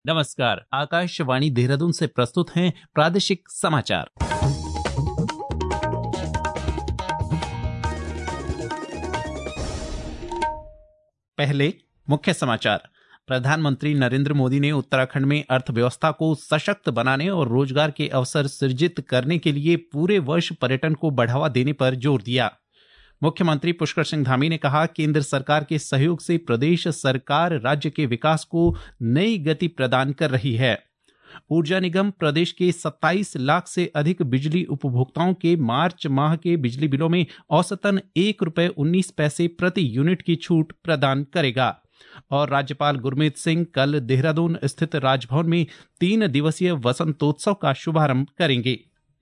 नमस्कार, आकाशवाणी देहरादून से प्रस्तुत हैं प्रादेशिक समाचार। पहले मुख्य समाचार। प्रधानमंत्री नरेंद्र मोदी ने उत्तराखंड में अर्थव्यवस्था को सशक्त बनाने और रोजगार के अवसर सृजित करने के लिए पूरे वर्ष पर्यटन को बढ़ावा देने पर जोर दिया। मुख्यमंत्री पुष्कर सिंह धामी ने कहा, केंद्र सरकार के सहयोग से प्रदेश सरकार राज्य के विकास को नई गति प्रदान कर रही है। ऊर्जा निगम प्रदेश के 27 लाख से अधिक बिजली उपभोक्ताओं के मार्च माह के बिजली बिलों में औसतन ₹1.19 प्रति यूनिट की छूट प्रदान करेगा। और राज्यपाल गुरमीत सिंह कल देहरादून स्थित राजभवन में 3 दिवसीय वसंतोत्सव का शुभारंभ करेंगे।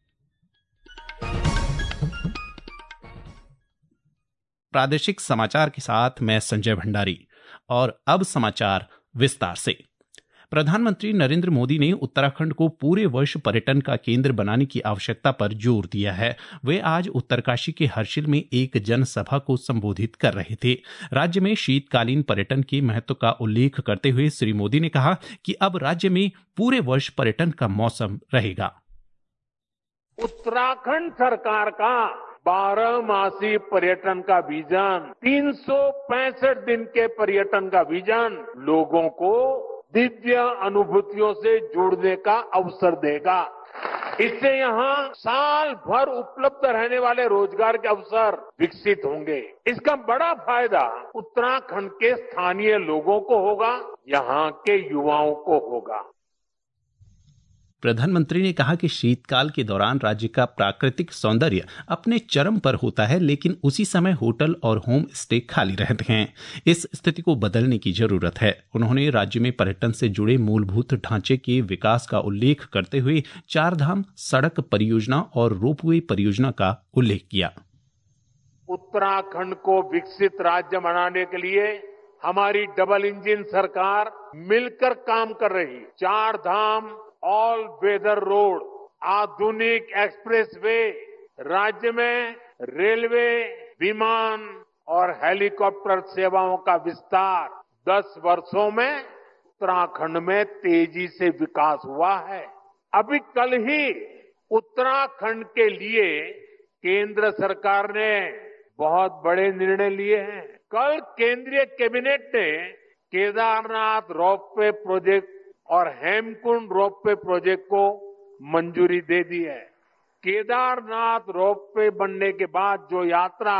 प्रादेशिक समाचार के साथ मैं संजय भंडारी। और अब समाचार विस्तार से। प्रधानमंत्री नरेंद्र मोदी ने उत्तराखंड को पूरे वर्ष पर्यटन का केंद्र बनाने की आवश्यकता पर जोर दिया है। वे आज उत्तरकाशी के हर्षिल में एक जनसभा को संबोधित कर रहे थे। राज्य में शीतकालीन पर्यटन के महत्व का उल्लेख करते हुए श्री मोदी ने कहा कि अब राज्य में पूरे वर्ष पर्यटन का मौसम रहेगा। उत्तराखंड सरकार का 12 मासी पर्यटन का विजन, 365 दिन के पर्यटन का विजन लोगों को दिव्य अनुभूतियों से जुड़ने का अवसर देगा। इससे यहाँ साल भर उपलब्ध रहने वाले रोजगार के अवसर विकसित होंगे। इसका बड़ा फायदा उत्तराखंड के स्थानीय लोगों को होगा, यहाँ के युवाओं को होगा। प्रधानमंत्री ने कहा कि शीतकाल के दौरान राज्य का प्राकृतिक सौंदर्य अपने चरम पर होता है, लेकिन उसी समय होटल और होम स्टे खाली रहते हैं। इस स्थिति को बदलने की जरूरत है। उन्होंने राज्य में पर्यटन से जुड़े मूलभूत ढांचे के विकास का उल्लेख करते हुए चारधाम सड़क परियोजना और रोपवे परियोजना का उल्लेख किया। उत्तराखंड को विकसित राज्य बनाने के लिए हमारी डबल इंजन सरकार मिलकर काम कर रही। चारधाम ऑल वेदर रोड, आधुनिक एक्सप्रेसवे, राज्य में रेलवे, विमान और हेलीकॉप्टर सेवाओं का विस्तार 10 वर्षों में उत्तराखंड में तेजी से विकास हुआ है। अभी कल ही उत्तराखंड के लिए केंद्र सरकार ने बहुत बड़े निर्णय लिए हैं। कल केंद्रीय कैबिनेट ने केदारनाथ रोपवे प्रोजेक्ट और हेमकुंड रोपवे प्रोजेक्ट को मंजूरी दे दी है। केदारनाथ रोपवे बनने के बाद जो यात्रा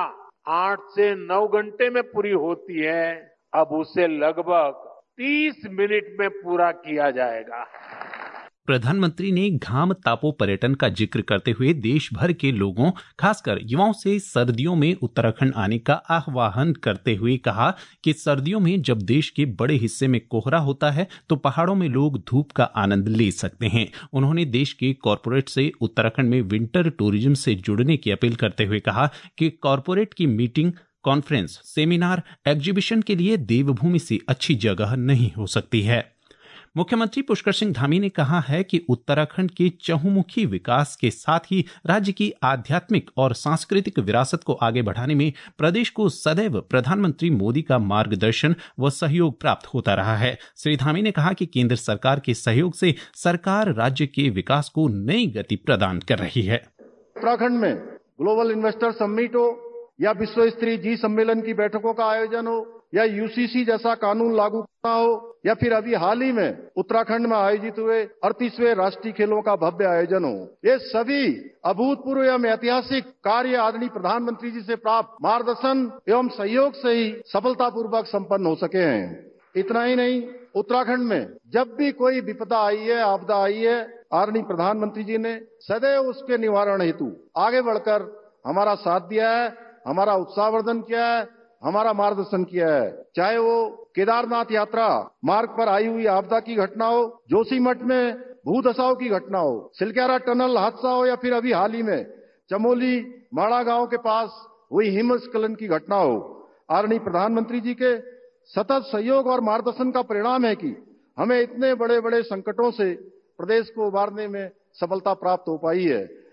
8 से 9 घंटे में पूरी होती है, अब उसे लगभग 30 मिनट में पूरा किया जाएगा। प्रधानमंत्री ने घाम तापो पर्यटन का जिक्र करते हुए देश भर के लोगों, खासकर युवाओं से सर्दियों में उत्तराखंड आने का आह्वान करते हुए कहा कि सर्दियों में जब देश के बड़े हिस्से में कोहरा होता है तो पहाड़ों में लोग धूप का आनंद ले सकते हैं। उन्होंने देश के कॉरपोरेट से उत्तराखंड में विंटर टूरिज्म से जुड़ने की अपील करते हुए कहा कि कॉरपोरेट की मीटिंग, कॉन्फ्रेंस, सेमिनार, एग्जीबिशन के लिए देवभूमि से अच्छी जगह नहीं हो सकती है। मुख्यमंत्री पुष्कर सिंह धामी ने कहा है कि उत्तराखंड के चहुमुखी विकास के साथ ही राज्य की आध्यात्मिक और सांस्कृतिक विरासत को आगे बढ़ाने में प्रदेश को सदैव प्रधानमंत्री मोदी का मार्गदर्शन व सहयोग प्राप्त होता रहा है। श्री धामी ने कहा कि केंद्र सरकार के सहयोग से सरकार राज्य के विकास को नई गति प्रदान कर रही है। उत्तराखंड में ग्लोबल इन्वेस्टर समिट हो या विश्व स्तरीय जी सम्मेलन की बैठकों का आयोजन हो या यूसीसी जैसा कानून लागू करना हो या फिर अभी हाल ही में उत्तराखंड में आयोजित हुए 38वें राष्ट्रीय खेलों का भव्य आयोजन हो, ये सभी अभूतपूर्व एवं ऐतिहासिक कार्य आदरणीय प्रधानमंत्री जी से प्राप्त मार्गदर्शन एवं सहयोग से ही सफलतापूर्वक संपन्न हो सके हैं। इतना ही नहीं, उत्तराखंड में जब भी कोई विपदा आई है, आपदा आई है, आदरणीय प्रधानमंत्री जी ने सदैव उसके निवारण हेतु आगे बढ़कर हमारा साथ दिया है, हमारा उत्साहवर्धन किया है, हमारा मार्गदर्शन किया है। चाहे वो केदारनाथ यात्रा मार्ग पर आई हुई आपदा की घटना हो, जोशीमठ में भूधसाव की घटना हो, सिलक्यारा टनल हादसा हो या फिर अभी हाल ही में चमोली माड़ा गांव के पास हुई हिमस्खलन की घटना हो, आदरणीय प्रधानमंत्री जी के सतत सहयोग और मार्गदर्शन का परिणाम है कि हमें इतने बड़े बड़े संकटों से प्रदेश को उबारने में सफलता प्राप्त हो पाई है।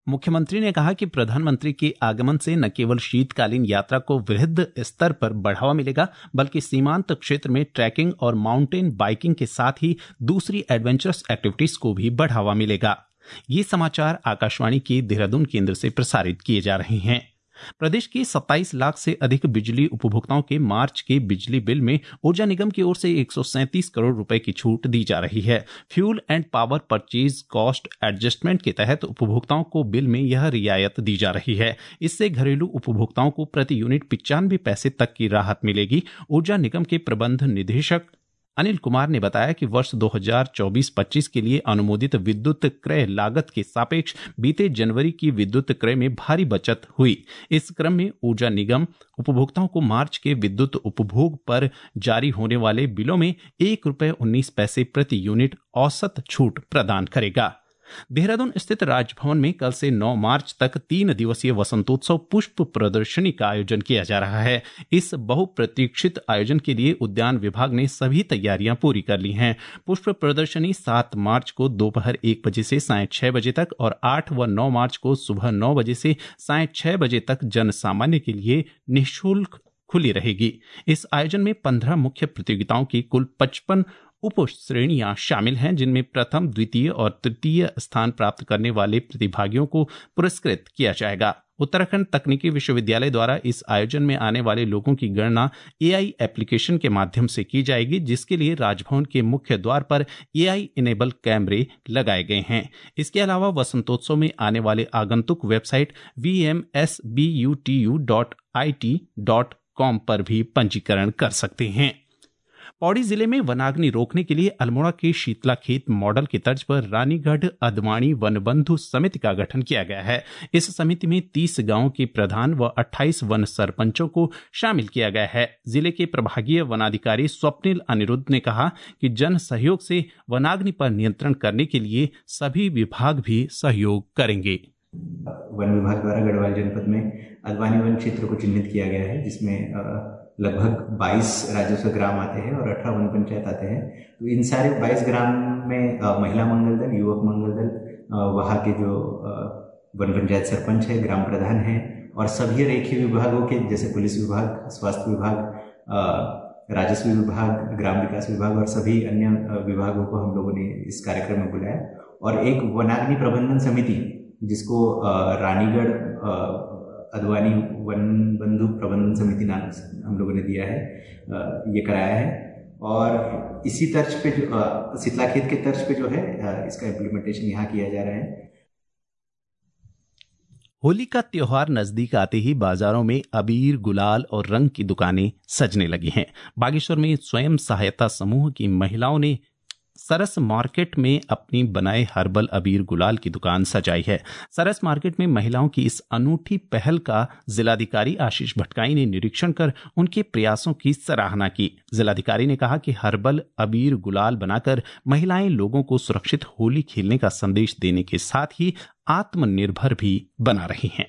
मुख्यमंत्री ने कहा कि प्रधानमंत्री के आगमन से न केवल शीतकालीन यात्रा को वृहद स्तर पर बढ़ावा मिलेगा, बल्कि सीमांत क्षेत्र में ट्रैकिंग और माउंटेन बाइकिंग के साथ ही दूसरी एडवेंचरस एक्टिविटीज को भी बढ़ावा मिलेगा। ये समाचार आकाशवाणी के देहरादून केंद्र से प्रसारित किए जा रहे हैं। प्रदेश के 27 लाख से अधिक बिजली उपभोक्ताओं के मार्च के बिजली बिल में ऊर्जा निगम की ओर से 137 करोड़ रुपए की छूट दी जा रही है। Fuel and power purchase cost adjustment के तहत उपभोक्ताओं को बिल में यह रियायत दी जा रही है। इससे घरेलू उपभोक्ताओं को प्रति यूनिट 95 पैसे तक की राहत मिलेगी। ऊर्जा निगम के प्रबंध निदेशक अनिल कुमार ने बताया कि वर्ष 2024-25 के लिए अनुमोदित विद्युत क्रय लागत के सापेक्ष बीते जनवरी की विद्युत क्रय में भारी बचत हुई। इस क्रम में ऊर्जा निगम उपभोक्ताओं को मार्च के विद्युत उपभोग पर जारी होने वाले बिलों में ₹1.19 प्रति यूनिट औसत छूट प्रदान करेगा। देहरादून स्थित राजभवन में कल से 9 मार्च तक 3 दिवसीय वसंतोत्सव पुष्प प्रदर्शनी का आयोजन किया जा रहा है। इस बहुप्रतीक्षित आयोजन के लिए उद्यान विभाग ने सभी तैयारियां पूरी कर ली हैं। पुष्प प्रदर्शनी 7 मार्च को दोपहर 1 बजे से सायं 6 बजे तक और 8 व 9 मार्च को सुबह 9 बजे से सायं 6 बजे तक जन सामान्य के लिए निःशुल्क खुली रहेगी। इस आयोजन में 15 मुख्य प्रतियोगिताओं की कुल 55 उप श्रेणियां शामिल हैं, जिनमें प्रथम, द्वितीय और तृतीय स्थान प्राप्त करने वाले प्रतिभागियों को पुरस्कृत किया जाएगा। उत्तराखंड तकनीकी विश्वविद्यालय द्वारा इस आयोजन में आने वाले लोगों की गणना AI एप्लीकेशन के माध्यम से की जाएगी, जिसके लिए राजभवन के मुख्य द्वार पर AI इनेबल कैमरे लगाए गए हैं। इसके अलावा वसंतोत्सव में आने वाले आगंतुक वेबसाइट vmsbutu.it.com पर भी पंजीकरण कर सकते हैं। पौड़ी जिले में वनाग्नि रोकने के लिए अल्मोड़ा के शीतलाखेत मॉडल की तर्ज पर रानीगढ़ अदवाणी वनबंधु समिति का गठन किया गया है। इस समिति में 30 गांवों के प्रधान व 28 वन सरपंचों को शामिल किया गया है। जिले के प्रभागीय वनाधिकारी स्वप्निल अनिरुद्ध ने कहा कि जन सहयोग से वनाग्नि पर नियंत्रण करने के लिए सभी विभाग भी सहयोग करेंगे। वन विभाग द्वारा गढ़वाल जनपद में अदवानी वन क्षेत्र को चिन्हित किया गया है, जिसमें लगभग 22 राजस्व ग्राम आते हैं और 18 वन पंचायत आते हैं। तो इन सारे 22 ग्राम में महिला मंगल दल, युवक मंगल दल, वहाँ के जो वन पंचायत सरपंच है, ग्राम प्रधान है और सभी रेखीय विभागों के जैसे पुलिस विभाग, स्वास्थ्य विभाग, राजस्व विभाग, ग्राम विकास विभाग और सभी अन्य विभागों को हम लोगों ने इस कार्यक्रम में बुलाया और एक वनाग्नि प्रबंधन समिति जिसको रानीगढ़ अदवानी वन बंधु प्रबंधन समिति नाम हम लोगों ने दिया है, ये कराया है। और इसी तर्ज पे जो शीतलाखेत के तर्ज पे जो है इसका इम्प्लीमेंटेशन यहाँ किया जा रहा है। होली का त्योहार नजदीक आते ही बाजारों में अबीर, गुलाल और रंग की दुकानें सजने लगी हैं। बागेश्वर में स्वयं सहायता समूह की महिलाओं ने सरस मार्केट में अपनी बनाए हर्बल अबीर गुलाल की दुकान सजाई है। सरस मार्केट में महिलाओं की इस अनूठी पहल का जिलाधिकारी आशीष भटकाई ने निरीक्षण कर उनके प्रयासों की सराहना की। जिलाधिकारी ने कहा कि हर्बल अबीर गुलाल बनाकर महिलाएं लोगों को सुरक्षित होली खेलने का संदेश देने के साथ ही आत्मनिर्भर भी बना रही हैं।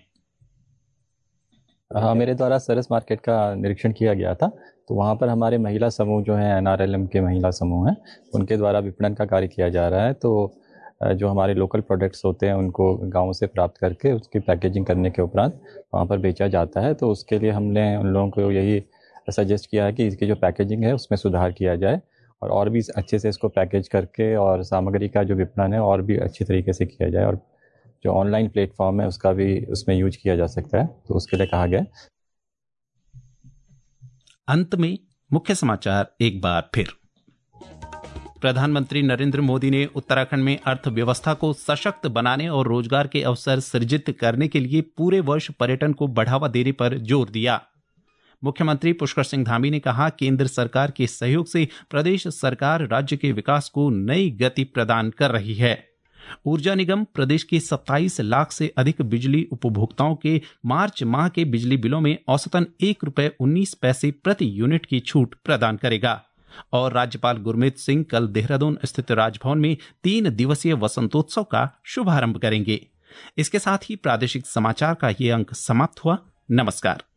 हाँ, मेरे द्वारा सरस मार्केट का निरीक्षण किया गया था, तो वहाँ पर हमारे महिला समूह जो हैं NRLM के महिला समूह हैं, उनके द्वारा विपणन का कार्य किया जा रहा है। तो जो हमारे लोकल प्रोडक्ट्स होते हैं उनको गाँव से प्राप्त करके उसकी पैकेजिंग करने के उपरांत वहाँ पर बेचा जाता है। तो उसके लिए हमने उन लोगों को यही सजेस्ट किया है कि इसकी जो पैकेजिंग है उसमें सुधार किया जाए और भी अच्छे से इसको पैकेज करके और सामग्री का जो विपणन है और भी अच्छी तरीके से किया जाए और जो ऑनलाइन प्लेटफॉर्म है उसका भी उसमें यूज किया जा सकता है, तो उसके लिए कहा गया। अंत में मुख्य समाचार एक बार फिर। प्रधानमंत्री नरेंद्र मोदी ने उत्तराखंड में अर्थव्यवस्था को सशक्त बनाने और रोजगार के अवसर सृजित करने के लिए पूरे वर्ष पर्यटन को बढ़ावा देने पर जोर दिया। मुख्यमंत्री पुष्कर सिंह धामी ने कहा, केंद्र सरकार के सहयोग से प्रदेश सरकार राज्य के विकास को नई गति प्रदान कर रही है। ऊर्जा निगम प्रदेश के 27 लाख से अधिक बिजली उपभोक्ताओं के मार्च माह के बिजली बिलों में औसतन ₹1.19 प्रति यूनिट की छूट प्रदान करेगा। और राज्यपाल गुरमीत सिंह कल देहरादून स्थित राजभवन में 3 दिवसीय वसंतोत्सव का शुभारंभ करेंगे। इसके साथ ही प्रादेशिक समाचार का ये अंक समाप्त हुआ। नमस्कार।